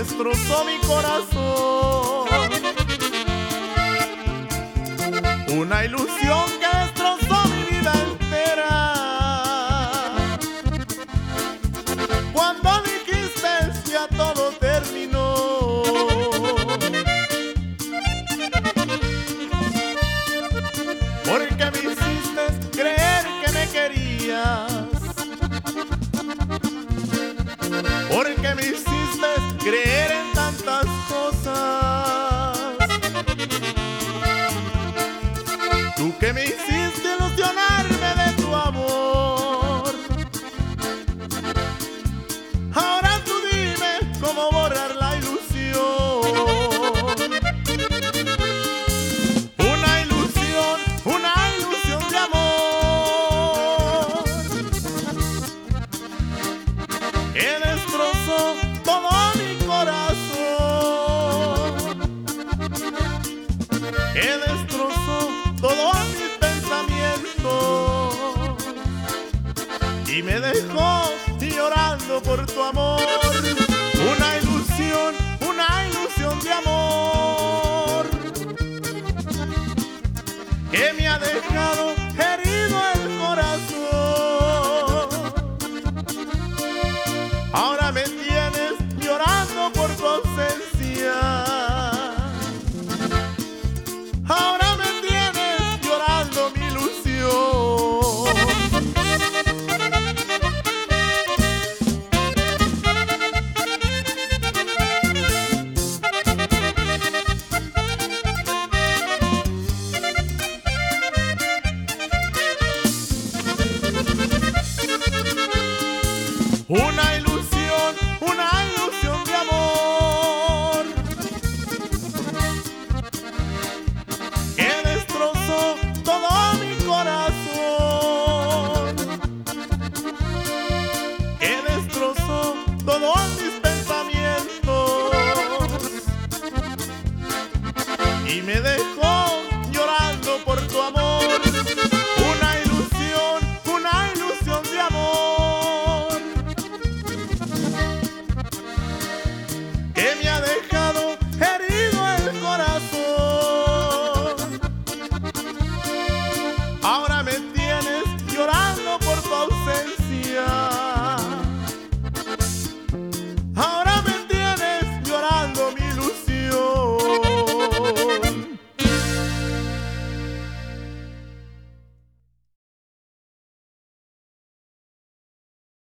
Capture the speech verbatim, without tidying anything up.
destrozó mi corazón. Una ilusión que destrozó mi vida entera. Cuando dijiste ya todo terminó. Porque me hiciste creer que me querías. Porque me hiciste creer en tantas cosas. Tú que me hiciste ilusionarme de tu amor. Ahora tú dime cómo borrar la ilusión. Una ilusión, una ilusión de amor que destrozó todo mi corazón, que destrozó todos mis pensamientos y me dejó llorando por tu amor. Una ilusión, una ilusión de amor que me ha dejado herido el corazón. Ahora me tienes llorando por tu ausencia. Ahora me tienes llorando mi ilusión. Una ilusión, una ilusión de amor que destrozó todo mi corazón, que destrozó todos mis pensamientos y me dejó llorando por tu amor. Una ilusión, una ilusión de amor que me ha dejado herido el corazón. Ahora me